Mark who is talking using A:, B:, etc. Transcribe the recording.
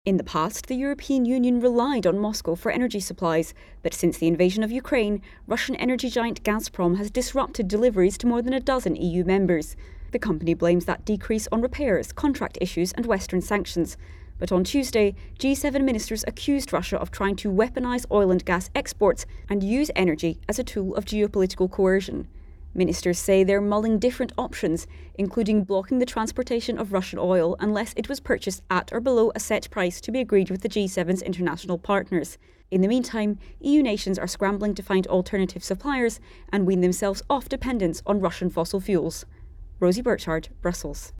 A: In the past, the European Union relied on Moscow for energy supplies, but since the invasion of Ukraine, Russian energy giant Gazprom has disrupted deliveries to more than a dozen EU members. The company blames that decrease on repairs, contract issues and Western sanctions. But on Tuesday, G7 ministers accused Russia of trying to weaponize oil and gas exports and use energy as a tool of geopolitical coercion. Ministers say they're mulling different options, including blocking the transportation of Russian oil unless it was purchased at or below a set price to be agreed with the G7's international partners. In the meantime, EU nations are scrambling to find alternative suppliers and wean themselves off dependence on Russian fossil fuels. Rosie Burchard, Brussels.